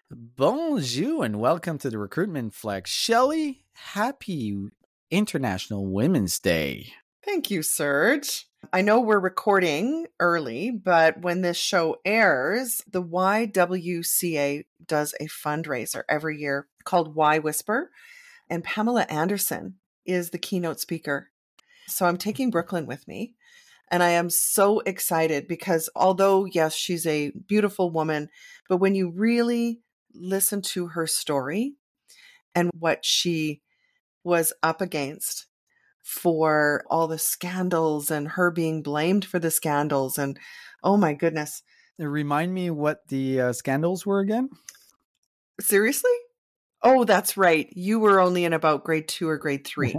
Bonjour and welcome to the Recruitment Flex. Shelley, happy International Women's Day. Thank you, Serge. I know we're recording early, but when this show airs, the YWCA does a fundraiser every year called Y Whisper, and Pamela Anderson is the keynote speaker. So I'm taking Brooklyn with me, and I am so excited because although, yes, she's a beautiful woman, but when you really listen to her story and what she was up against for all the scandals and her being blamed for the scandals. And oh my goodness. Remind me what the scandals were again? Seriously? Oh, that's right. You were only in about grade 2 or grade 3.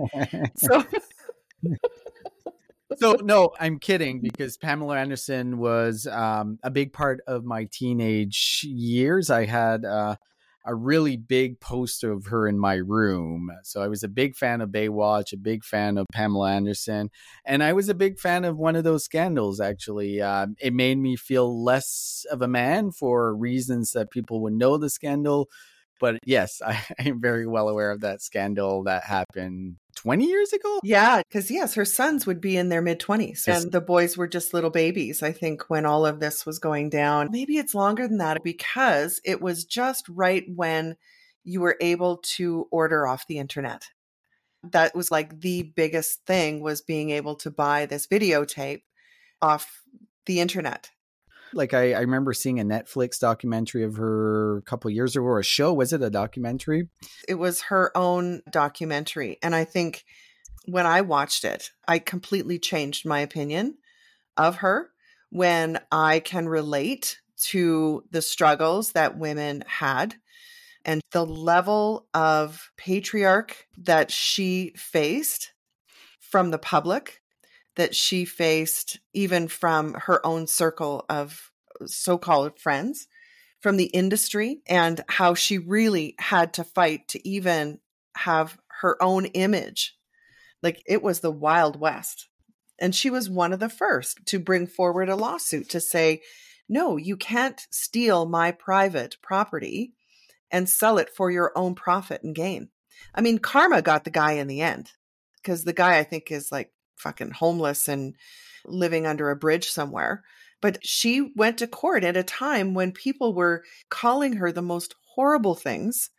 So no, I'm kidding, because Pamela Anderson was a big part of my teenage years. I had a really big poster of her in my room. So I was a big fan of Baywatch, a big fan of Pamela Anderson, and I was a big fan of one of those scandals, actually. It made me feel less of a man for reasons that people would know the scandal. But yes, I am very well aware of that scandal that happened 20 years ago. Yeah, because yes, her sons would be in their mid-20s and the boys were just little babies, I think, when all of this was going down. Maybe it's longer than that because it was just right when you were able to order off the internet. That was like the biggest thing, was being able to buy this videotape off the internet. Like I remember seeing a Netflix documentary of her a couple of years ago, or a show. Was it a documentary? It was her own documentary. And I think when I watched it, I completely changed my opinion of her when I can relate to the struggles that women had and the level of patriarch that she faced from the public, that she faced even from her own circle of so-called friends, from the industry, and how she really had to fight to even have her own image. Like, it was the Wild West. And she was one of the first to bring forward a lawsuit to say, no, you can't steal my private property and sell it for your own profit and gain. I mean, karma got the guy in the end, because the guy, I think, is like fucking homeless and living under a bridge somewhere. But she went to court at a time when people were calling her the most horrible things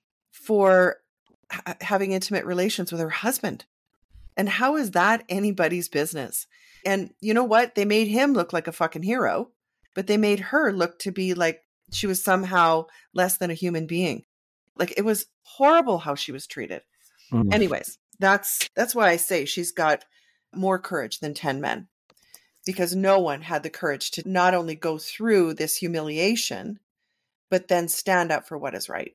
for having intimate relations with her husband. And how is that anybody's business? And you know what? They made him look like a fucking hero, but they made her look to be like she was somehow less than a human being. Like, it was horrible how she was treated. Anyways, that's why I say she's got more courage than 10 men, because no one had the courage to not only go through this humiliation, but then stand up for what is right.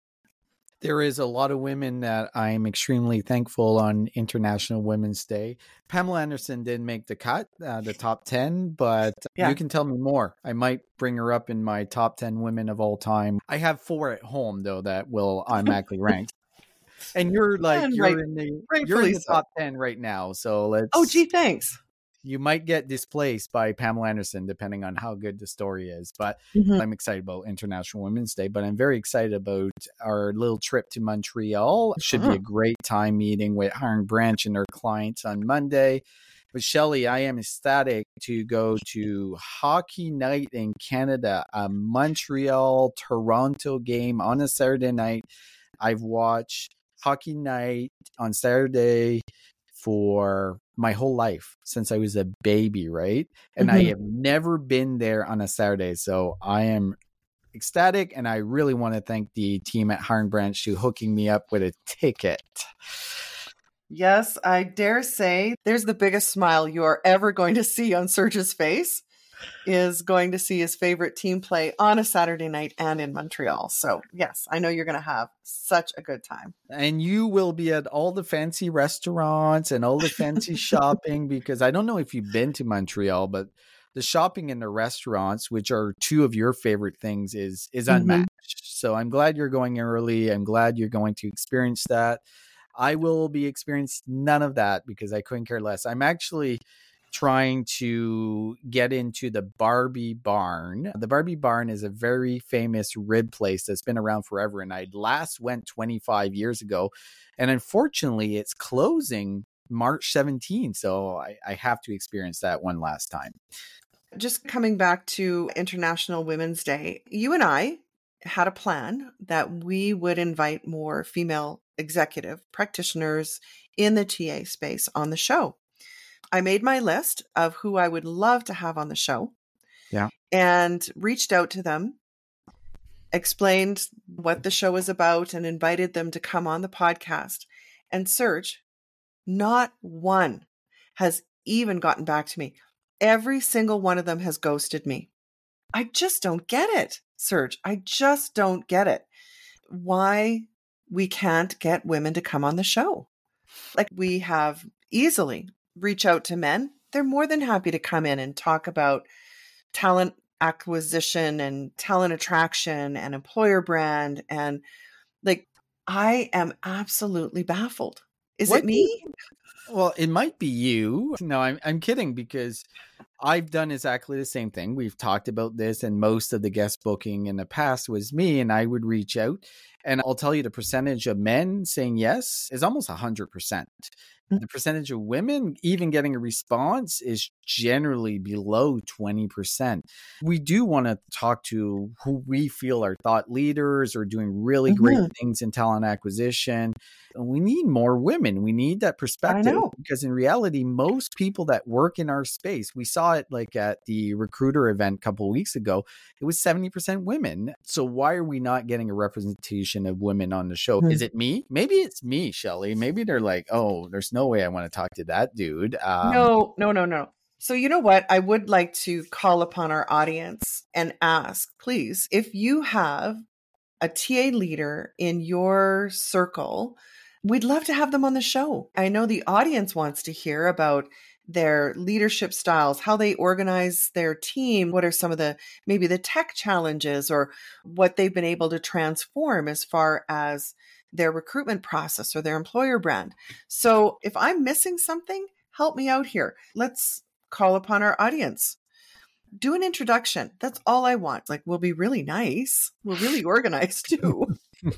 There is a lot of women that I'm extremely thankful on International Women's Day. Pamela Anderson didn't make the cut, the top 10, but You can tell me more. I might bring her up in my top 10 women of all time. I have 4 at home, though, that will automatically rank. And you're like, you're in the top 10 right now. So let's. Oh, gee, thanks. You might get displaced by Pamela Anderson, depending on how good the story is. But I'm excited about International Women's Day. But I'm very excited about our little trip to Montreal. It should be a great time meeting with Hiring Branch and their clients on Monday. But Shelley, I am ecstatic to go to Hockey Night in Canada, a Montreal-Toronto game on a Saturday night. I've watched Hockey Night on Saturday for my whole life since I was a baby, right? And I have never been there on a Saturday. So I am ecstatic, and I really want to thank the team at Hiring Branch for hooking me up with a ticket. Yes, I dare say there's the biggest smile you are ever going to see on Serge's face, is going to see his favorite team play on a Saturday night and in Montreal. So yes, I know you're going to have such a good time. And you will be at all the fancy restaurants and all the fancy shopping, because I don't know if you've been to Montreal, but the shopping and the restaurants, which are 2 of your favorite things, is unmatched. So I'm glad you're going early. I'm glad you're going to experience that. I will be experiencing none of that because I couldn't care less. I'm actually trying to get into the Barbie Barn. The Barbie Barn is a very famous rib place that's been around forever. And I last went 25 years ago. And unfortunately, it's closing March 17th. So I have to experience that one last time. Just coming back to International Women's Day, you and I had a plan that we would invite more female executive practitioners in the TA space on the show. I made my list of who I would love to have on the show. Yeah. And reached out to them, explained what the show is about, and invited them to come on the podcast. And Serge, not one has even gotten back to me. Every single one of them has ghosted me. I just don't get it, Serge. I just don't get it. Why we can't get women to come on the show. Like, we have easily reach out to men. They're more than happy to come in and talk about talent acquisition and talent attraction and employer brand. And like, I am absolutely baffled. Is it me? Well, it might be you. No, I'm kidding, because I've done exactly the same thing. We've talked about this, and most of the guest booking in the past was me, and I would reach out. And I'll tell you, the percentage of men saying yes is almost 100%. The percentage of women even getting a response is generally below 20%. We do want to talk to who we feel are thought leaders or doing really great things in talent acquisition. We need more women. We need that perspective, because in reality, most people that work in our space, we saw it like at the recruiter event a couple of weeks ago, it was 70% women. So why are we not getting a representation of women on the show? Is it me? Maybe it's me, Shelly. Maybe they're like, oh, there's no way I want to talk to that dude. No. So you know what? I would like to call upon our audience and ask, please, if you have a TA leader in your circle, we'd love to have them on the show. I know the audience wants to hear about their leadership styles, how they organize their team, what are some of the, maybe the tech challenges, or what they've been able to transform as far as their recruitment process or their employer brand. So if I'm missing something, help me out here. Let's call upon our audience. Do an introduction. That's all I want. Like, we'll be really nice. We're really organized too.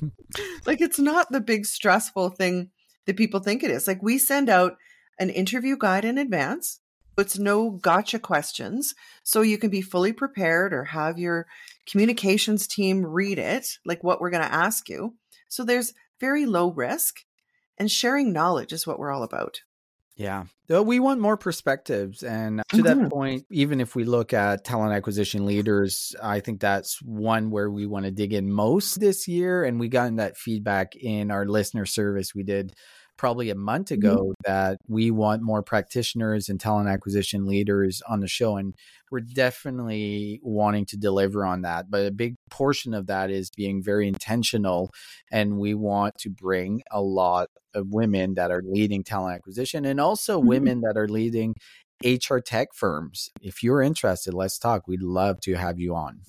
Like, it's not the big stressful thing that people think it is. Like, we send out an interview guide in advance. It's no gotcha questions. So you can be fully prepared or have your communications team read it, like what we're going to ask you. So there's very low risk, and sharing knowledge is what we're all about. Yeah. We want more perspectives. And to that point, even if we look at talent acquisition leaders, I think that's one where we want to dig in most this year. And we got that feedback in our listener service we did probably a month ago that we want more practitioners and talent acquisition leaders on the show. And we're definitely wanting to deliver on that. But a big portion of that is being very intentional. And we want to bring a lot of women that are leading talent acquisition, and also women that are leading HR tech firms. If you're interested, let's talk. We'd love to have you on.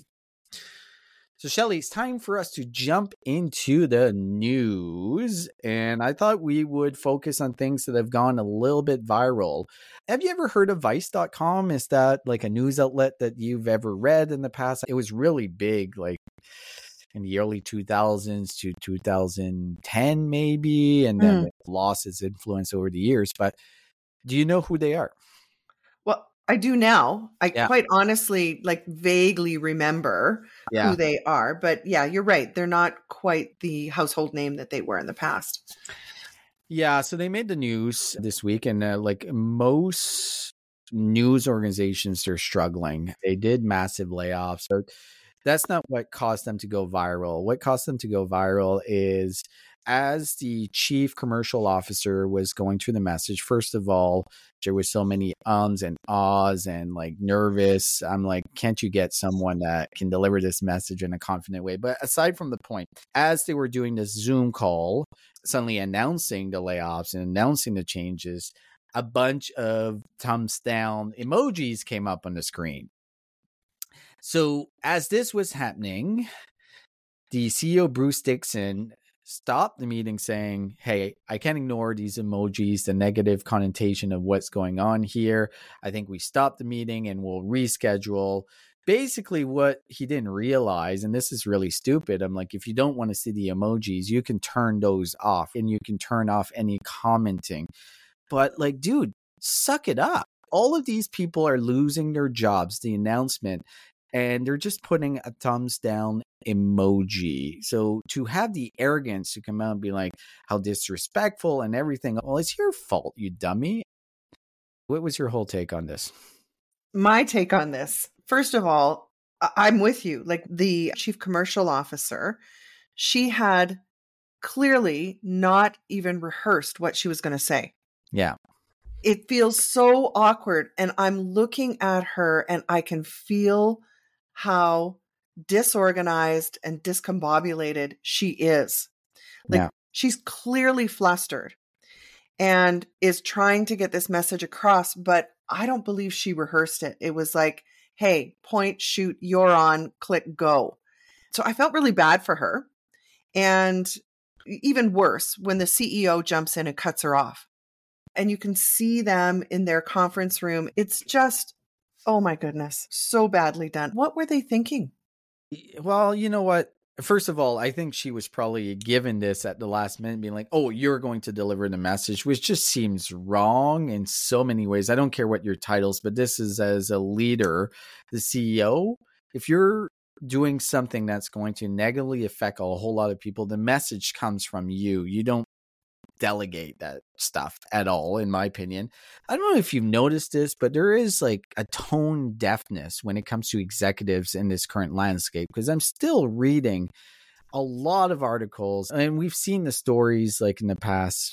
So, Shelly, it's time for us to jump into the news. And I thought we would focus on things that have gone a little bit viral. Have you ever heard of Vice.com? Is that like a news outlet that you've ever read in the past? It was really big, like in the early 2000s to 2010, maybe. And then it lost its influence over the years. But do you know who they are? Well, I do now. I quite honestly, like, vaguely remember who they are. But yeah, you're right. They're not quite the household name that they were in the past. Yeah. So they made the news this week, and like most news organizations, they're struggling. They did massive layoffs. So that's not what caused them to go viral. What caused them to go viral is, as the chief commercial officer was going through the message, first of all, there was so many ums and ahs and like nervous. I'm like, can't you get someone that can deliver this message in a confident way? But aside from the point, as they were doing this Zoom call, suddenly announcing the layoffs and announcing the changes, a bunch of thumbs down emojis came up on the screen. So as this was happening, the CEO, Bruce Dixon, stop the meeting saying, hey, I can't ignore these emojis, the negative connotation of what's going on here. I think we stop the meeting and we'll reschedule. Basically, what he didn't realize, and this is really stupid, I'm like, if you don't want to see the emojis, you can turn those off and you can turn off any commenting. But like, dude, suck it up. All of these people are losing their jobs, the announcement, and they're just putting a thumbs down emoji. So to have the arrogance to come out and be like, how disrespectful and everything, well, it's your fault, you dummy. What was your whole take on this? My take on this, first of all, I'm with you. Like the chief commercial officer, she had clearly not even rehearsed what she was going to say. Yeah. It feels so awkward. And I'm looking at her and I can feel how disorganized and discombobulated she is. Like she's clearly flustered and is trying to get this message across, but I don't believe she rehearsed it. It was like, hey, point, shoot, you're on, click, go. So I felt really bad for her. And even worse, when the CEO jumps in and cuts her off. And you can see them in their conference room. It's just, oh my goodness, so badly done. What were they thinking? Well, you know what? First of all, I think she was probably given this at the last minute, being like, oh, you're going to deliver the message, which just seems wrong in so many ways. I don't care what your titles, but this is as a leader, the CEO. If you're doing something that's going to negatively affect a whole lot of people, the message comes from you. You don't delegate that stuff at all, in my opinion. I don't know if you've noticed this, but there is like a tone deafness when it comes to executives in this current landscape, because I'm still reading a lot of articles and we've seen the stories like in the past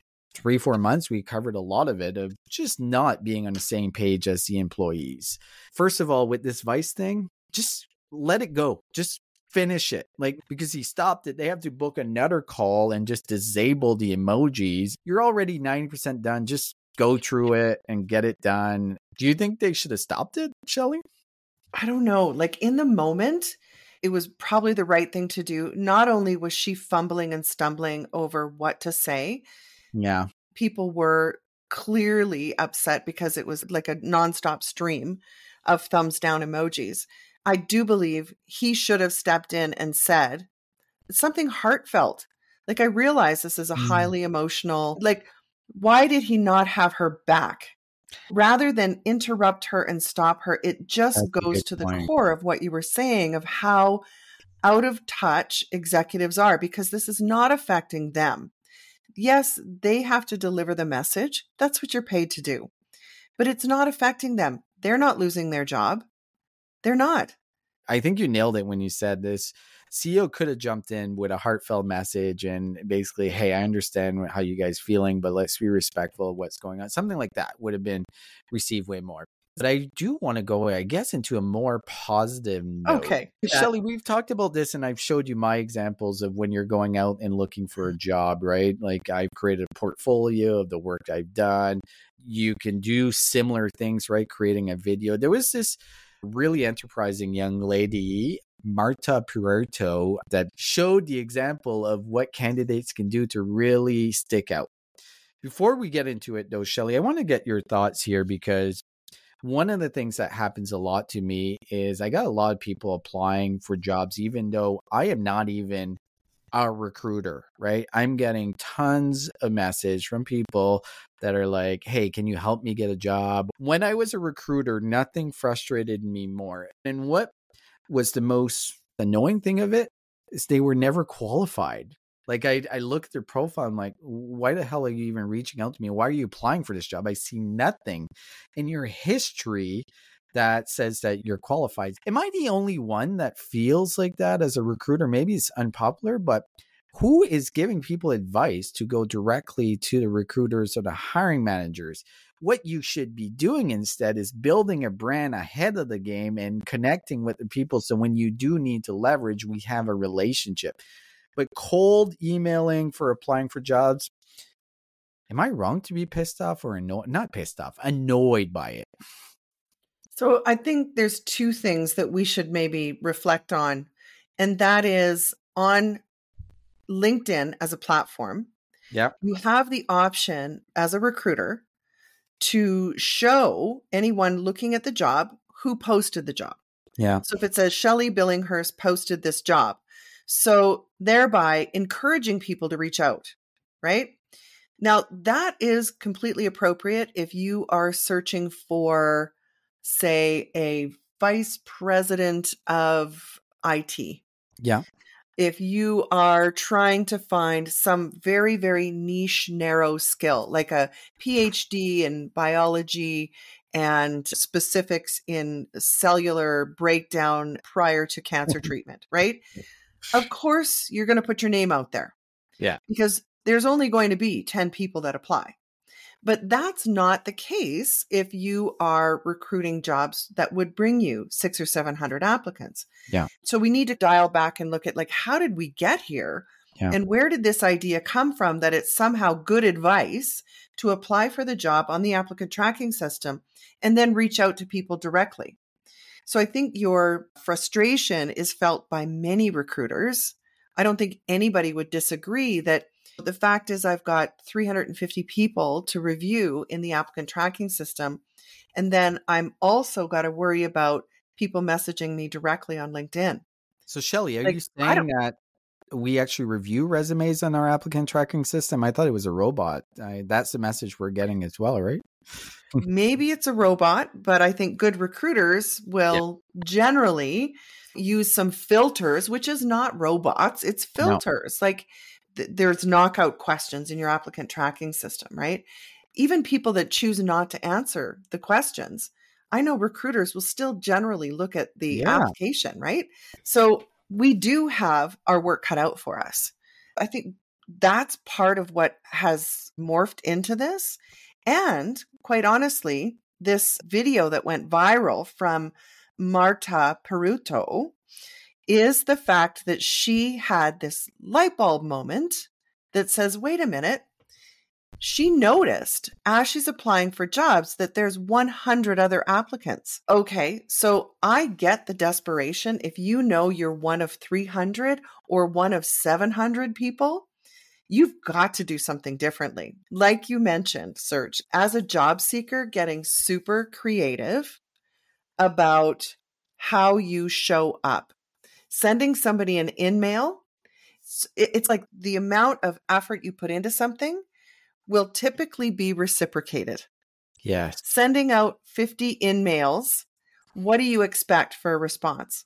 3-4 months. We covered a lot of it, of just not being on the same page as the employees. First of all, with this Vice thing, just let it go. Just finish it. Like, because he stopped it, they have to book another call and just disable the emojis. You're already 90% done. Just go through it and get it done. Do you think they should have stopped it, Shelley? I don't know. Like in the moment, it was probably the right thing to do. Not only was she fumbling and stumbling over what to say. Yeah. People were clearly upset because it was like a nonstop stream of thumbs down emojis. I do believe he should have stepped in and said something heartfelt. Like, I realize this is a highly emotional, like, why did he not have her back? Rather than interrupt her and stop her, it just goes to the core of what you were saying of how out of touch executives are, because this is not affecting them. Yes, they have to deliver the message. That's what you're paid to do. But it's not affecting them. They're not losing their job. They're not. I think you nailed it when you said this. CEO could have jumped in with a heartfelt message and basically, hey, I understand how you guys feeling, but let's be respectful of what's going on. Something like that would have been received way more. But I do want to go, I guess, into a more positive note. Okay. Shelley, we've talked about this and I've showed you my examples of when you're going out and looking for a job, right? Like, I've created a portfolio of the work I've done. You can do similar things, right? Creating a video. There was this really enterprising young lady, Marta Puerto, that showed the example of what candidates can do to really stick out. Before we get into it though, Shelley, I want to get your thoughts here, because one of the things that happens a lot to me is I got a lot of people applying for jobs, even though I am not even a recruiter, right? I'm getting tons of message from people that are like, hey, can you help me get a job? When I was a recruiter, nothing frustrated me more. And what was the most annoying thing of it is they were never qualified. Like, I look at their profile, I'm like, why the hell are you even reaching out to me? Why are you applying for this job? I see nothing in your history that says that you're qualified. Am I the only one that feels like that as a recruiter? Maybe it's unpopular, but who is giving people advice to go directly to the recruiters or the hiring managers? What you should be doing instead is building a brand ahead of the game and connecting with the people. So when you do need to leverage, we have a relationship. But cold emailing for applying for jobs, am I wrong to be pissed off or annoyed? Not pissed off, annoyed by it. So I think there's two things that we should maybe reflect on. And that is on LinkedIn as a platform, Yeah. you have the option as a recruiter to show anyone looking at the job who posted the job. Yeah. So if it says Shelley Billinghurst posted this job, so thereby encouraging people to reach out, right? Now, that is completely appropriate if you are searching for, say, a vice president of IT. Yeah. If you are trying to find some very, very niche, narrow skill, like a PhD in biology and specifics in cellular breakdown prior to cancer treatment, right? Of course, you're going to put your name out there. Yeah. Because there's only going to be 10 people that apply. But that's not the case if you are recruiting jobs that would bring you 600 or 700 applicants. Yeah. So we need to dial back and look at, like, how did we get here? Yeah. And where did this idea come from that it's somehow good advice to apply for the job on the applicant tracking system and then reach out to people directly? So I think your frustration is felt by many recruiters. I don't think anybody would disagree that the fact is I've got 350 people to review in the applicant tracking system. And then I'm also got to worry about people messaging me directly on LinkedIn. So Shelley, are Like, you saying that we actually review resumes on our applicant tracking system? I thought it was a robot. That's the message we're getting as well, right? Maybe it's a robot, but I think good recruiters will generally use some filters, which is not robots, it's filters. No. Like there's knockout questions in your applicant tracking system, right? Even people that choose not to answer the questions, I know recruiters will still generally look at the application, right? So we do have our work cut out for us. I think that's part of what has morphed into this. And quite honestly, this video that went viral from Marta Peruto is the fact that she had this light bulb moment that says, wait a minute, she noticed as she's applying for jobs that there's 100 other applicants. Okay, so I get the desperation. If you know you're one of 300 or one of 700 people, you've got to do something differently. Like you mentioned, Serge, as a job seeker, getting super creative about how you show up. Sending somebody an in-mail, it's like the amount of effort you put into something will typically be reciprocated. Yes. Sending out 50 in-mails, what do you expect for a response?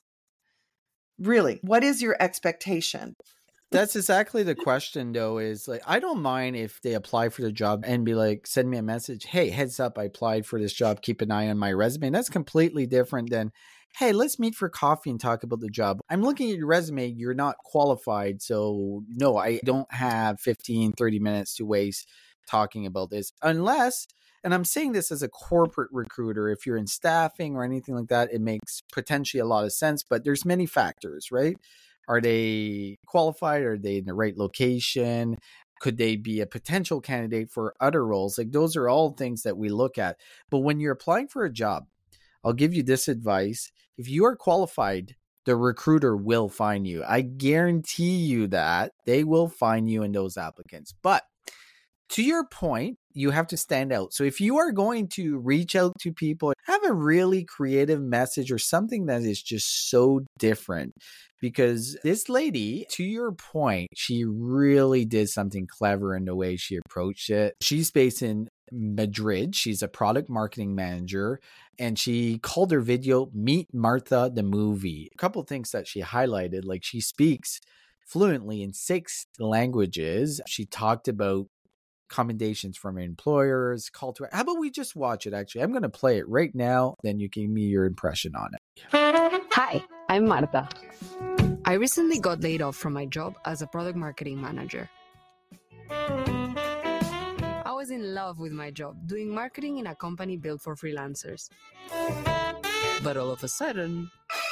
Really, what is your expectation? That's exactly the question, though, is like, I don't mind if they apply for the job and be like, send me a message. Hey, heads up, I applied for this job. Keep an eye on my resume. That's completely different than, hey, let's meet for coffee and talk about the job. I'm looking at your resume. You're not qualified. So no, I don't have 15, 30 minutes to waste talking about this unless, and I'm saying this as a corporate recruiter, if you're in staffing or anything like that, it makes potentially a lot of sense, but there's many factors, right? Are they qualified? Are they in the right location? Could they be a potential candidate for other roles? Like those are all things that we look at. But when you're applying for a job, I'll give you this advice. If you are qualified, the recruiter will find you. I guarantee you that they will find you in those applicants. But to your point, you have to stand out. So if you are going to reach out to people, have a really creative message or something that is just so different. Because this lady, to your point, she really did something clever in the way she approached it. She's based in Madrid. She's a product marketing manager, and she called her video Meet Martha the Movie. A couple of things that she highlighted, like she speaks fluently in 6 languages. She talked about commendations from employers, call to, how about we just watch it? Actually, I'm going to play it right now. Then you give me your impression on it. Hi, I'm Marta. I recently got laid off from my job as a product marketing manager. I was in love with my job, doing marketing in a company built for freelancers. But all of a sudden,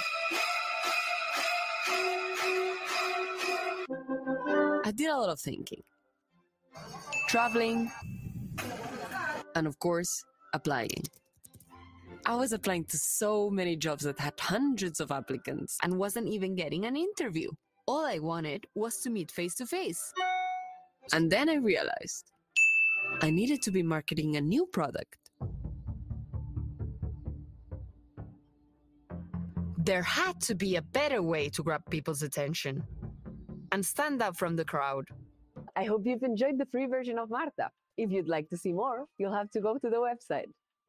I did a lot of thinking, traveling, and of course, applying. I was applying to so many jobs that had hundreds of applicants and wasn't even getting an interview. all I wanted was to meet face to face. And then I realized I needed to be marketing a new product. There had to be a better way to grab people's attention and stand out from the crowd. I hope you've enjoyed the free version of Marta. If you'd like to see more, you'll have to go to the website.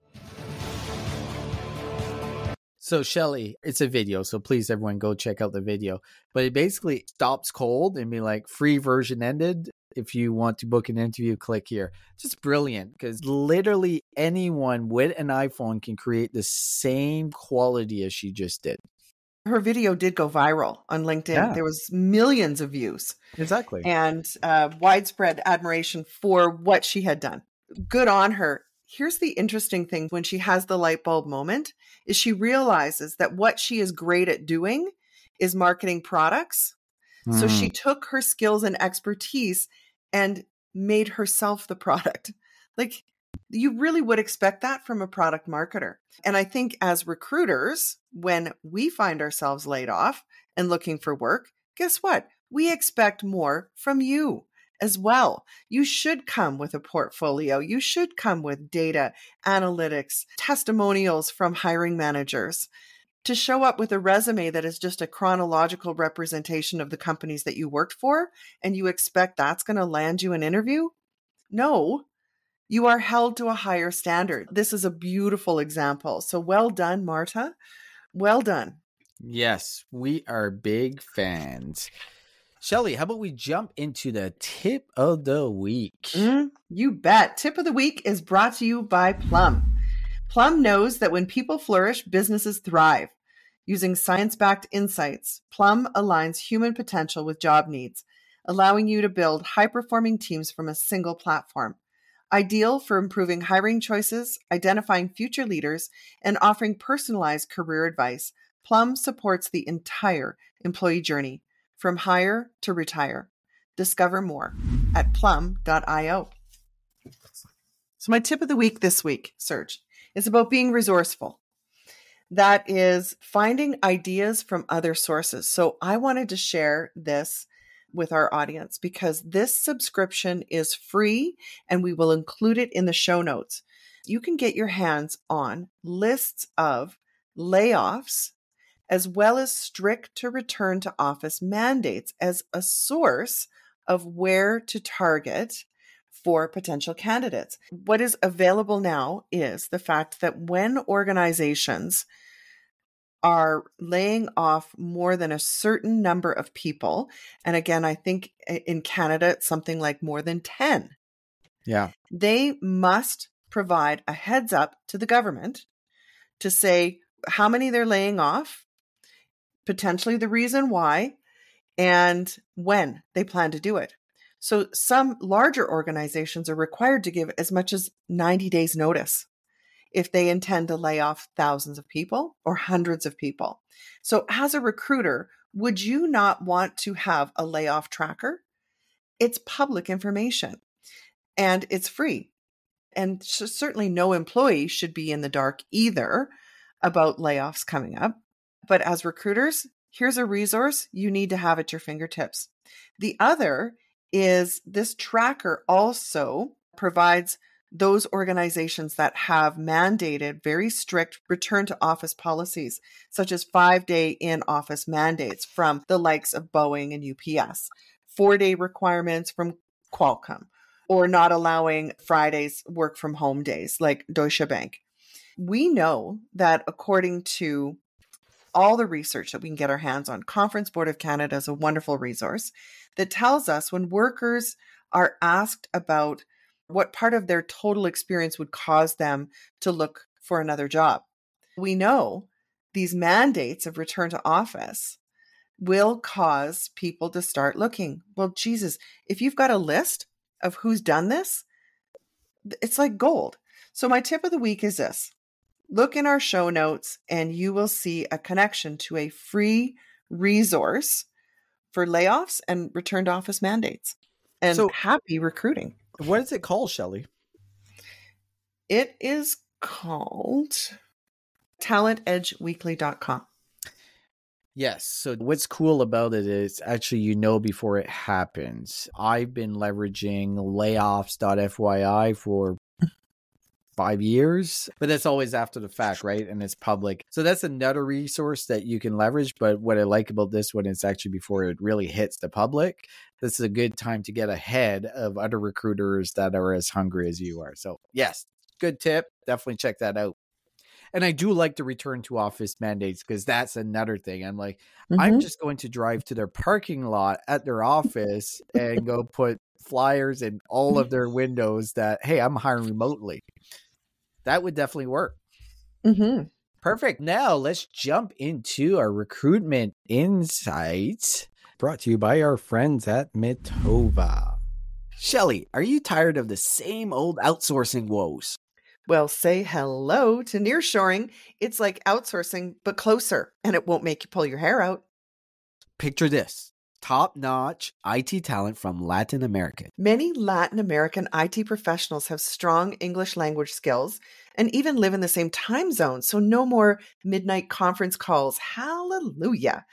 So Shelly, it's a video, so please everyone go check out the video. But it basically stops cold and be like, free version ended. If you want to book an interview, click here. Just brilliant, because literally anyone with an iPhone can create the same quality as she just did. Her video did go viral on LinkedIn. Yeah. There was millions of views. Exactly. And widespread admiration for what she had done. Good on her. Here's the interesting thing when she has the light bulb moment is she realizes that what she is great at doing is marketing products. So she took her skills and expertise and made herself the product. Like, you really would expect that from a product marketer. And I think as recruiters, when we find ourselves laid off and looking for work, guess what? We expect more from you as well. You should come with a portfolio. You should come with data, analytics, testimonials from hiring managers. To show up with a resume that is just a chronological representation of the companies that you worked for, and you expect that's going to land you an interview? No, you are held to a higher standard. This is a beautiful example. So well done, Marta. Well done. Yes, we are big fans. Shelly, how about we jump into the tip of the week? You bet. Tip of the week is brought to you by Plum. Plum knows that when people flourish, businesses thrive. Using science-backed insights, Plum aligns human potential with job needs, allowing you to build high-performing teams from a single platform. Ideal for improving hiring choices, identifying future leaders, and offering personalized career advice, Plum supports the entire employee journey, from hire to retire. Discover more at plum.io. So my tip of the week this week, Serge, is about being resourceful. That is finding ideas from other sources. So I wanted to share this with our audience because this subscription is free and we will include it in the show notes. You can get your hands on lists of layoffs as well as strict to return to office mandates as a source of where to target for potential candidates. What is available now is the fact that when organizations are laying off more than a certain number of people, and again, I think in Canada, it's something like more than 10. Yeah. They must provide a heads up to the government to say how many they're laying off, potentially the reason why, and when they plan to do it. So some larger organizations are required to give as much as 90 days notice if they intend to lay off thousands of people or hundreds of people. So as a recruiter, would you not want to have a layoff tracker? It's public information and it's free. And certainly no employee should be in the dark either about layoffs coming up. But as recruiters, here's a resource you need to have at your fingertips. The other is this tracker also provides those organizations that have mandated very strict return to office policies, such as 5-day in-office mandates from the likes of Boeing and UPS, 4-day requirements from Qualcomm, or not allowing Fridays work from home days like Deutsche Bank. We know that according to all the research that we can get our hands on, Conference Board of Canada is a wonderful resource that tells us when workers are asked about what part of their total experience would cause them to look for another job. We know these mandates of return to office will cause people to start looking. Well, Jesus, if you've got a list of who's done this, it's like gold. So my tip of the week is this. Look in our show notes and you will see a connection to a free resource for layoffs and return to office mandates. And so, happy recruiting. What is it called, Shelly? It is called talentedgeweekly.com. Yes. So what's cool about it is actually, before it happens. I've been leveraging layoffs.fyi for 5 years, but that's always after the fact, right? And it's public. So that's another resource that you can leverage. But what I like about this one is actually before it really hits the public, this is a good time to get ahead of other recruiters that are as hungry as you are. So yes, good tip. Definitely check that out. And I do like the return to office mandates because that's another thing. I'm like, I'm just going to drive to their parking lot at their office and go put flyers in all of their windows that, hey, I'm hiring remotely. That would definitely work. Mm-hmm. Perfect. Now let's jump into our recruitment insights brought to you by our friends at Mitova. Shelly, are you tired of the same old outsourcing woes? Well, say hello to nearshoring. It's like outsourcing, but closer, and it won't make you pull your hair out. Picture this. Top-notch IT talent from Latin America. Many Latin American IT professionals have strong English language skills and even live in the same time zone, so no more midnight conference calls. Hallelujah.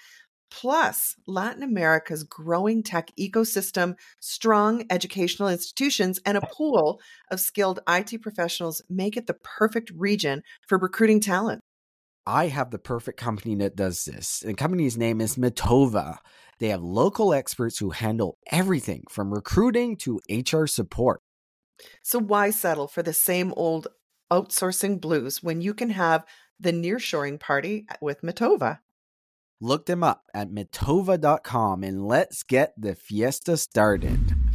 Plus, Latin America's growing tech ecosystem, strong educational institutions, and a pool of skilled IT professionals make it the perfect region for recruiting talent. I have the perfect company that does this. The company's name is Mitova. They have local experts who handle everything from recruiting to HR support. So why settle for the same old outsourcing blues when you can have the nearshoring party with Mitova? Look them up at mitova.com and let's get the fiesta started.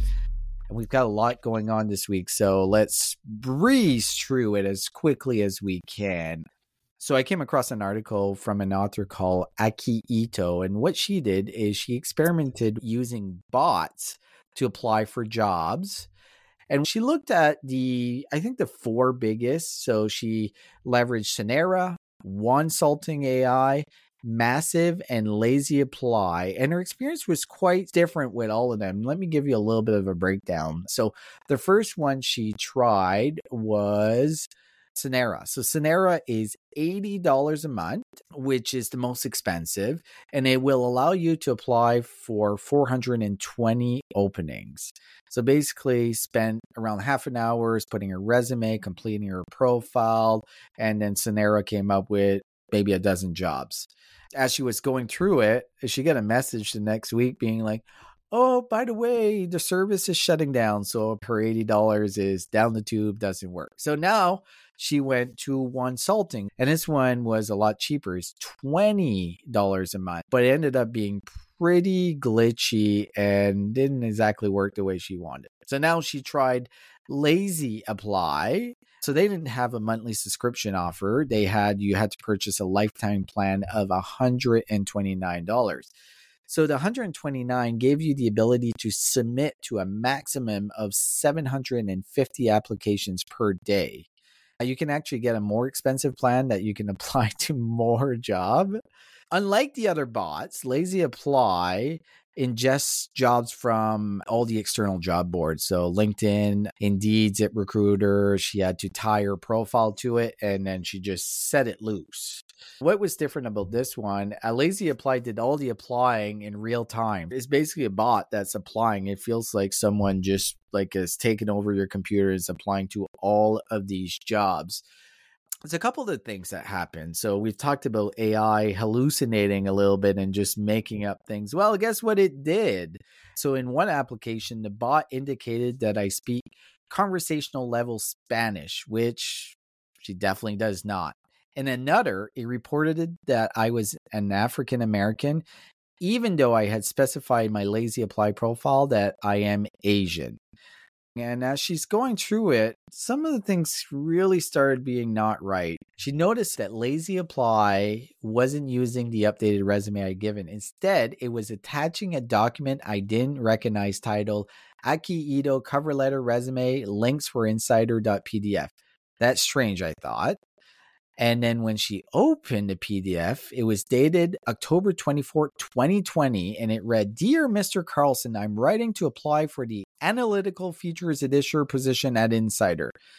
And we've got a lot going on this week, so let's breeze through it as quickly as we can. So I came across an article from an author called Aki Ito, and what she did is she experimented using bots to apply for jobs. And she looked at the four biggest. So she leveraged Synera, OneSalting AI, Massive, and Lazy Apply. And her experience was quite different with all of them. Let me give you a little bit of a breakdown. So the first one she tried was Synera. So Synera is $80 a month, which is the most expensive, and it will allow you to apply for 420 openings. So basically spend around half an hour putting your resume, completing your profile, and then Synera came up with maybe a dozen jobs. As she was going through it, she got a message the next week being like, oh, by the way, the service is shutting down. So her $80 is down the tube, doesn't work. So now she went to OneSalting, and this one was a lot cheaper. It's $20 a month, but it ended up being pretty glitchy and didn't exactly work the way she wanted. So now she tried Lazy Apply. So they didn't have a monthly subscription offer. You had to purchase a lifetime plan of $129. So the $129 gave you the ability to submit to a maximum of 750 applications per day. You can actually get a more expensive plan that you can apply to more jobs. Unlike the other bots, Lazy Apply ingests jobs from all the external job boards. So LinkedIn, Indeed, ZipRecruiter, she had to tie her profile to it, and then she just set it loose. What was different about this one, Lazy Apply did all the applying in real time. It's basically a bot that's applying. It feels like someone just is taking over your computer, is applying to all of these jobs. There's a couple of things that happen. So we've talked about AI hallucinating a little bit and just making up things. Well, guess what it did? So in one application, the bot indicated that I speak conversational level Spanish, which she definitely does not. In another, it reported that I was an African American, even though I had specified my Lazy Apply profile that I am Asian. And as she's going through it, some of the things really started being not right. She noticed that Lazy Apply wasn't using the updated resume I'd given. Instead, it was attaching a document I didn't recognize titled Aki Ito cover letter resume, links for insider.pdf. That's strange, I thought. And then when she opened the PDF, it was dated October 24th, 2020, and it read, Dear Mr. Carlson, I'm writing to apply for the Analytical Features Editor position at Insider.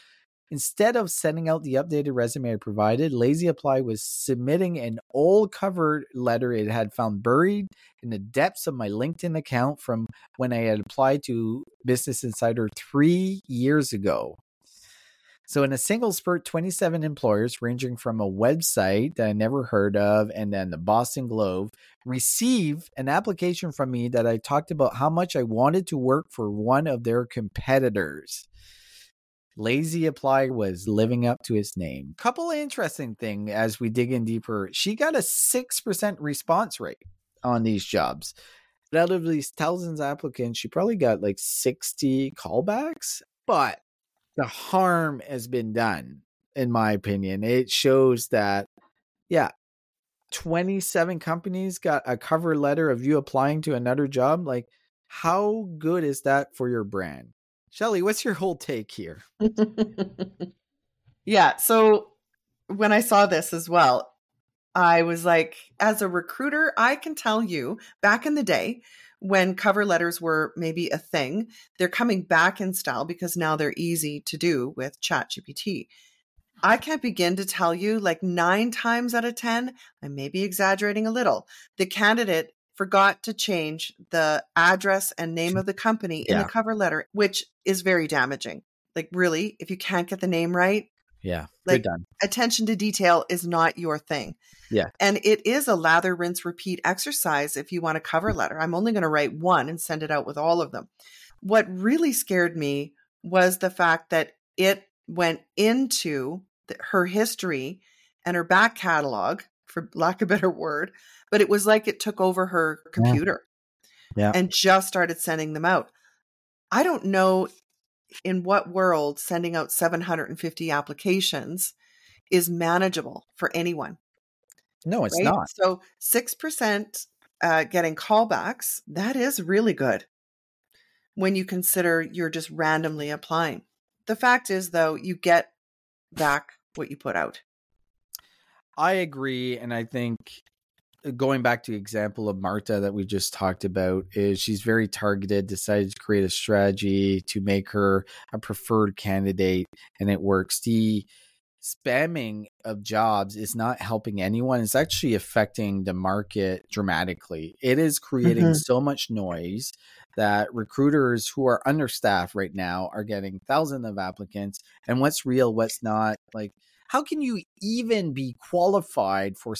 Instead of sending out the updated resume I provided, Lazy Apply was submitting an old cover letter it had found buried in the depths of my LinkedIn account from when I had applied to Business Insider 3 years ago. So in a single spurt, 27 employers ranging from a website that I never heard of and then the Boston Globe received an application from me that I talked about how much I wanted to work for one of their competitors. Lazy Apply was living up to its name. Couple of interesting thing as we dig in deeper. She got a 6% response rate on these jobs. But out of these thousands of applicants, she probably got like 60 callbacks. But the harm has been done, in my opinion. It shows that, 27 companies got a cover letter of you applying to another job. Like, how good is that for your brand? Shelly, what's your whole take here? Yeah. So when I saw this as well, I was like, as a recruiter, I can tell you back in the day when cover letters were maybe a thing, they're coming back in style because now they're easy to do with ChatGPT. I can't begin to tell you, like 9 times out of 10, I may be exaggerating a little, the candidate forgot to change the address and name of the company in the cover letter, which is very damaging. Like, really, if you can't get the name right, good done. Attention to detail is not your thing. Yeah. And it is a lather, rinse, repeat exercise if you want a cover letter. I'm only going to write one and send it out with all of them. What really scared me was the fact that it went into her history and her back catalog, for lack of a better word, but it was like it took over her computer and just started sending them out. I don't know in what world sending out 750 applications is manageable for anyone. No, it's not. So 6% getting callbacks, that is really good when you consider you're just randomly applying. The fact is, though, you get back what you put out. I agree. And I think going back to the example of Marta that we just talked about, is she's very targeted, decided to create a strategy to make her a preferred candidate, and it works. The spamming of jobs is not helping anyone. It's actually affecting the market dramatically. It is creating so much noise that recruiters who are understaffed right now are getting thousands of applicants. And what's real, what's not, like, how can you even be qualified for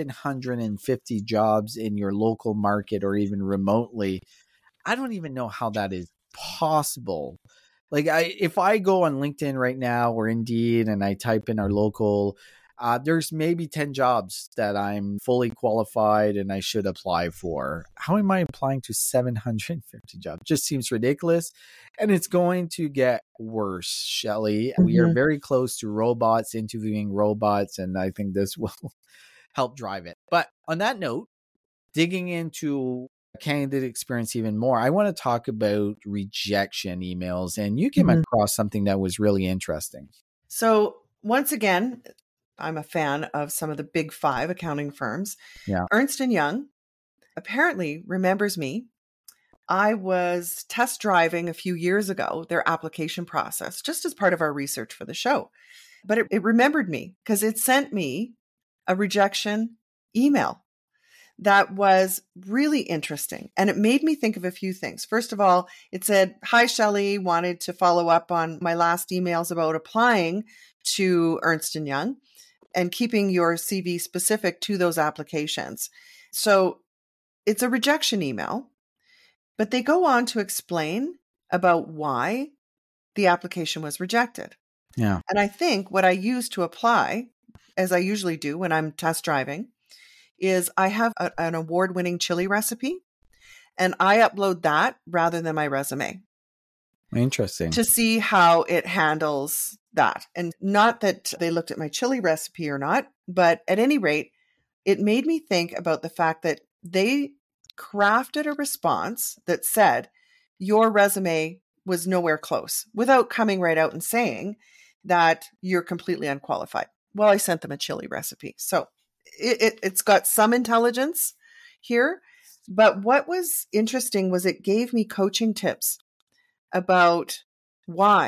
750 jobs in your local market or even remotely? I don't even know how that is possible. Like, if I go on LinkedIn right now or Indeed and I type in our local, there's maybe 10 jobs that I'm fully qualified and I should apply for. How am I applying to 750 jobs? Just seems ridiculous. And it's going to get worse, Shelly. We are very close to robots interviewing robots, and I think this will help drive it. But on that note, digging into candidate experience even more, I want to talk about rejection emails, and you came across something that was really interesting. So once again, I'm a fan of some of the big 5 accounting firms. Yeah. Ernst & Young apparently remembers me. I was test driving a few years ago their application process, just as part of our research for the show. But it remembered me because it sent me a rejection email that was really interesting. And it made me think of a few things. First of all, it said, "Hi, Shelly, wanted to follow up on my last emails about applying to Ernst & Young and keeping your CV specific to those applications." So it's a rejection email, but they go on to explain about why the application was rejected. Yeah. And I think what I use to apply, as I usually do when I'm test driving, is I have an award-winning chili recipe, and I upload that rather than my resume. Interesting. To see how it handles that. And not that they looked at my chili recipe or not, but at any rate, it made me think about the fact that they crafted a response that said, your resume was nowhere close, without coming right out and saying that you're completely unqualified. Well, I sent them a chili recipe. So it's got some intelligence here. But what was interesting was it gave me coaching tips about why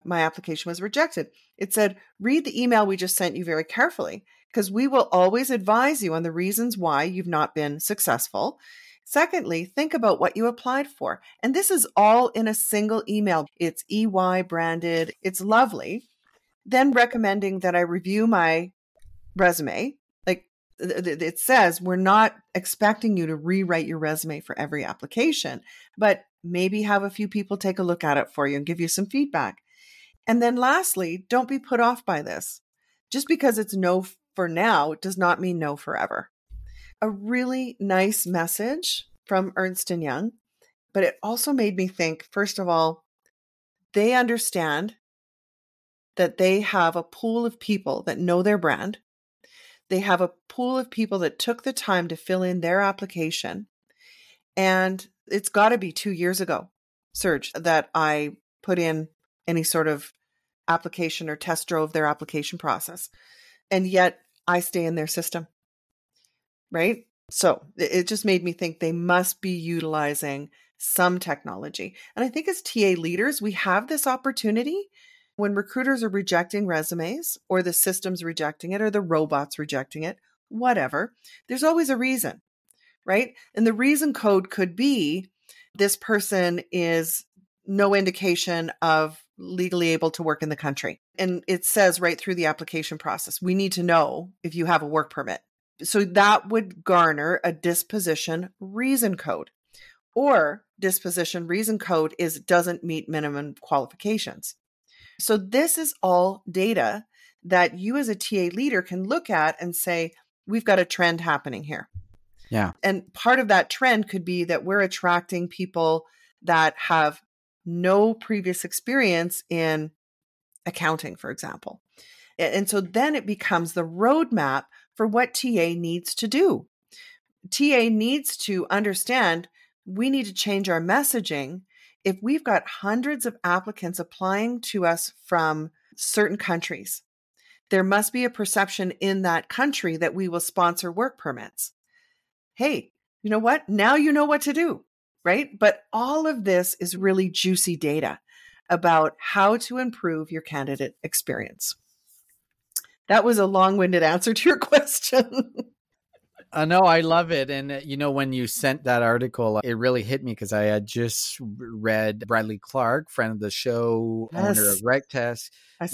my application was rejected. It said, read the email we just sent you very carefully, because we will always advise you on the reasons why you've not been successful. Secondly, think about what you applied for. And this is all in a single email. It's EY branded. It's lovely. Then recommending that I review my resume. Like it says, we're not expecting you to rewrite your resume for every application, but maybe have a few people take a look at it for you and give you some feedback. And then lastly, don't be put off by this. Just because it's no for now does not mean no forever. A really nice message from Ernst & Young, but it also made me think, first of all, they understand that they have a pool of people that know their brand. They have a pool of people that took the time to fill in their application. And it's got to be 2 years ago, Serge, that I put in any sort of application or test drove their application process. And yet I stay in their system, right? So it just made me think they must be utilizing some technology. And I think as TA leaders, we have this opportunity when recruiters are rejecting resumes, or the system's rejecting it, or the robot's rejecting it, whatever. There's always a reason, right? And the reason code could be this person is no indication of legally able to work in the country. And it says right through the application process, we need to know if you have a work permit. So that would garner a disposition reason code. Or disposition reason code is doesn't meet minimum qualifications. So this is all data that you as a TA leader can look at and say, we've got a trend happening here. Yeah. And part of that trend could be that we're attracting people that have no previous experience in accounting, for example. And so then it becomes the roadmap for what TA needs to do. TA needs to understand we need to change our messaging. If we've got hundreds of applicants applying to us from certain countries, there must be a perception in that country that we will sponsor work permits. Hey, you know what? Now you know what to do, right? But all of this is really juicy data about how to improve your candidate experience. That was a long-winded answer to your question. No, I love it. And, when you sent that article, it really hit me because I had just read Bradley Clark, friend of the show, owner of Rectex,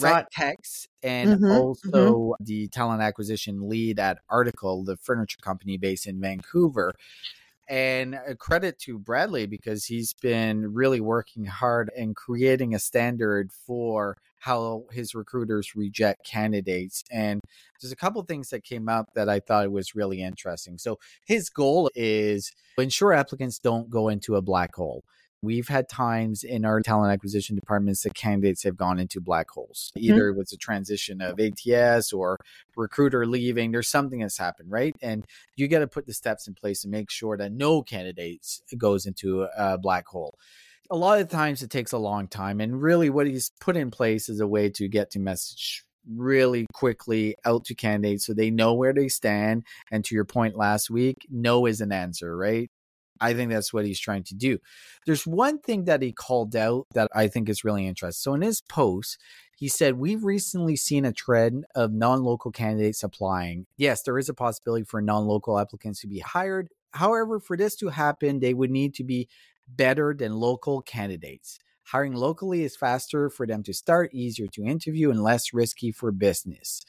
and also the talent acquisition lead at Article, the furniture company based in Vancouver. And a credit to Bradley because he's been really working hard and creating a standard for how his recruiters reject candidates. And there's a couple of things that came up that I thought was really interesting. So his goal is to ensure applicants don't go into a black hole. We've had times in our talent acquisition departments that candidates have gone into black holes. Either it was a transition of ATS or recruiter leaving. There's something that's happened, right? And you got to put the steps in place to make sure that no candidates goes into a black hole. A lot of times it takes a long time. And really what he's put in place is a way to get to message really quickly out to candidates so they know where they stand. And to your point last week, no is an answer, right? I think that's what he's trying to do. There's one thing that he called out that I think is really interesting. So in his post, he said, we've recently seen a trend of non-local candidates applying. Yes, there is a possibility for non-local applicants to be hired. However, for this to happen, they would need to be better than local candidates. Hiring locally is faster for them to start, easier to interview, and less risky for business.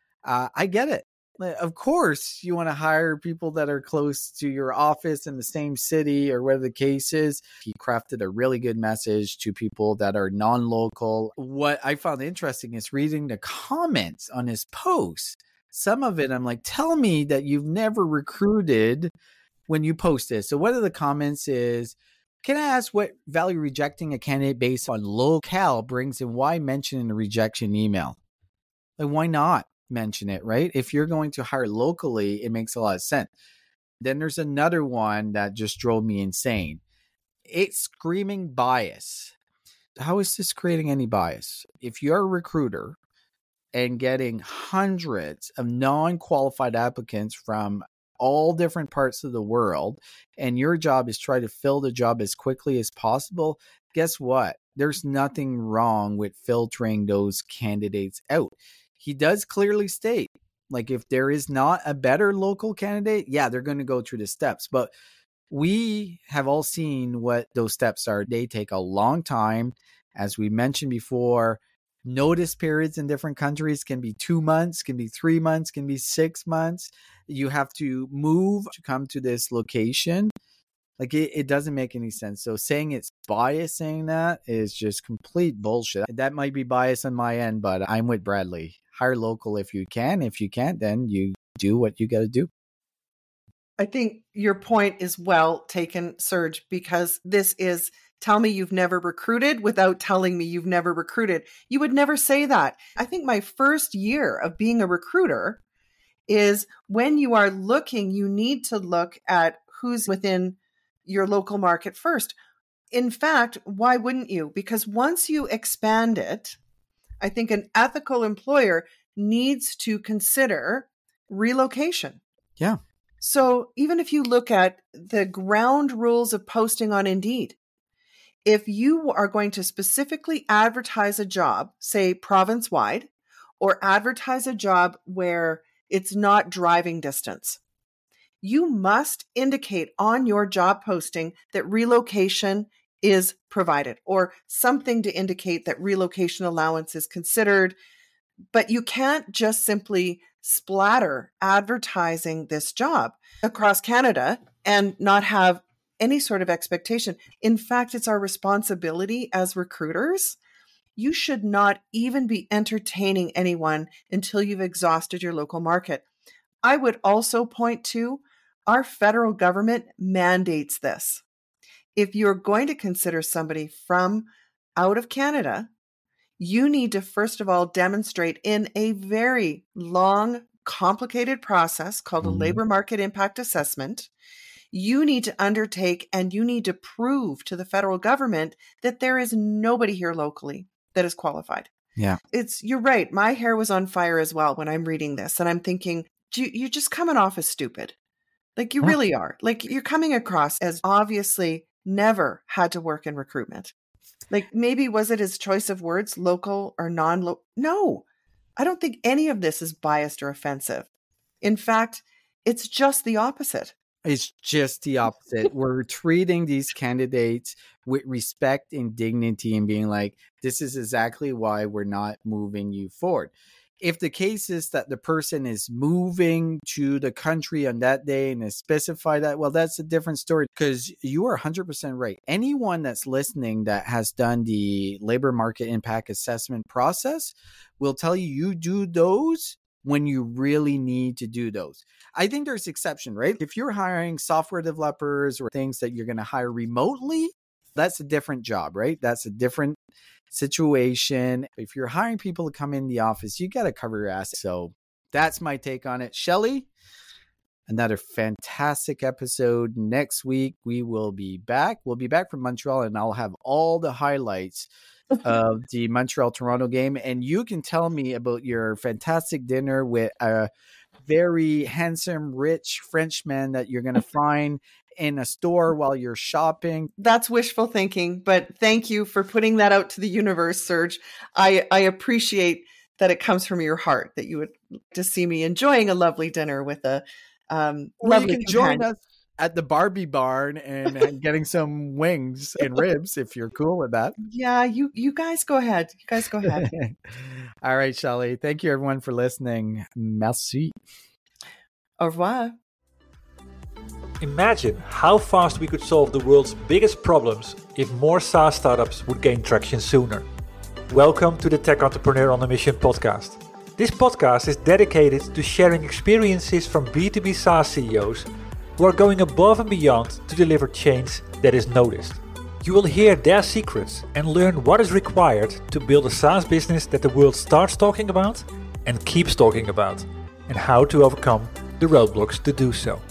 I get it. Of course, you want to hire people that are close to your office in the same city or whatever the case is. He crafted a really good message to people that are non-local. What I found interesting is reading the comments on his post. Some of it, I'm like, tell me that you've never recruited when you post this. So one of the comments is, can I ask what value rejecting a candidate based on locale brings and why mention in a rejection email? Like, why not mention it, right? If you're going to hire locally, it makes a lot of sense. Then there's another one that just drove me insane. It's screaming bias. How is this creating any bias? If you're a recruiter and getting hundreds of non-qualified applicants from all different parts of the world, and your job is try to fill the job as quickly as possible, guess what? there's nothing wrong with filtering those candidates out. He does clearly state, like, if there is not a better local candidate, yeah, they're going to go through the steps. But we have all seen what those steps are. They take a long time. As we mentioned before, notice periods in different countries can be 2 months, can be 3 months, can be 6 months. You have to move to come to this location. Like, it doesn't make any sense. So saying it's bias saying that is just complete bullshit. That might be bias on my end, but I'm with Bradley. Hire local if you can. If you can't, then you do what you got to do. I think your point is well taken, Serge, because this is tell me you've never recruited without telling me you've never recruited. You would never say that. I think my first year of being a recruiter is when you are looking, you need to look at who's within your local market first. In fact, why wouldn't you? Because once you expand it, I think an ethical employer needs to consider relocation. Yeah. So even if you look at the ground rules of posting on Indeed, if you are going to specifically advertise a job, say province-wide, or advertise a job where it's not driving distance, you must indicate on your job posting that relocation is provided or something to indicate that relocation allowance is considered. But you can't just simply splatter advertising this job across Canada and not have any sort of expectation. In fact, it's our responsibility as recruiters. You should not even be entertaining anyone until you've exhausted your local market. I would also point to our federal government mandates this. If you're going to consider somebody from out of Canada, you need to first of all demonstrate in a very long, complicated process called a labor market impact assessment. You need to undertake and you need to prove to the federal government that there is nobody here locally that is qualified. Yeah. You're right. My hair was on fire as well when I'm reading this. And I'm thinking, you're just coming off as stupid. Like you really are. Like you're coming across as obviously never had to work in recruitment. Like maybe was it his choice of words, local or non-local? No, I don't think any of this is biased or offensive. In fact, it's just the opposite. It's just the opposite. We're treating these candidates with respect and dignity and being like, this is exactly why we're not moving you forward. If the case is that the person is moving to the country on that day and is specified that, well, that's a different story because you are 100% right. Anyone that's listening that has done the labor market impact assessment process will tell you you do those when you really need to do those. I think there's exception, right? If you're hiring software developers or things that you're going to hire remotely, that's a different job, right? That's a different situation. If you're hiring people to come in the office, you got to cover your ass. So that's my take on it. Shelley, another fantastic episode. Next week, we will be back. We'll be back from Montreal and I'll have all the highlights of the Montreal-Toronto game. And you can tell me about your fantastic dinner with a very handsome, rich Frenchman that you're going to find in a store while you're shopping. That's wishful thinking, but thank you for putting that out to the universe, Serge. I appreciate that it comes from your heart, that you would just see me enjoying a lovely dinner with a lovely you can join us at the Barbie barn and getting some wings and ribs if you're cool with that. Yeah, you guys go ahead. You guys go ahead. All right, Shelley. Thank you everyone for listening. Merci. Au revoir. Imagine how fast we could solve the world's biggest problems if more SaaS startups would gain traction sooner. Welcome to the Tech Entrepreneur on a Mission podcast. This podcast is dedicated to sharing experiences from B2B SaaS CEOs who are going above and beyond to deliver change that is noticed. You will hear their secrets and learn what is required to build a SaaS business that the world starts talking about and keeps talking about, and how to overcome the roadblocks to do so.